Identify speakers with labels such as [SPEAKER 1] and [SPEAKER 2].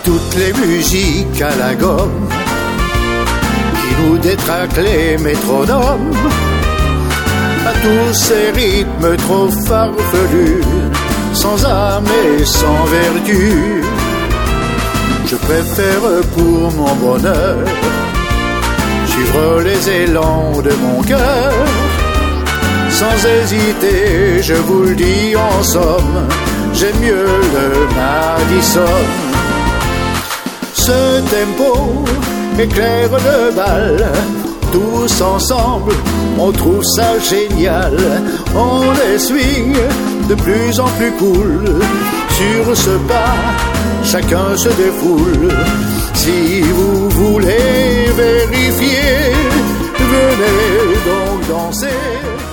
[SPEAKER 1] toutes les musiques à la gomme qui nous détraquent les métronomes, à tous ces rythmes trop farfelus, sans âme et sans vertu. Je préfère pour mon bonheur suivre les élans de mon cœur. Sans hésiter, je vous le dis en somme, j'aime mieux le Madison. Ce tempo éclaire le bal, tous ensemble, on trouve ça génial. On les swing de plus en plus cool, sur ce pas, chacun se défoule. Si vous voulez vérifier, venez donc danser.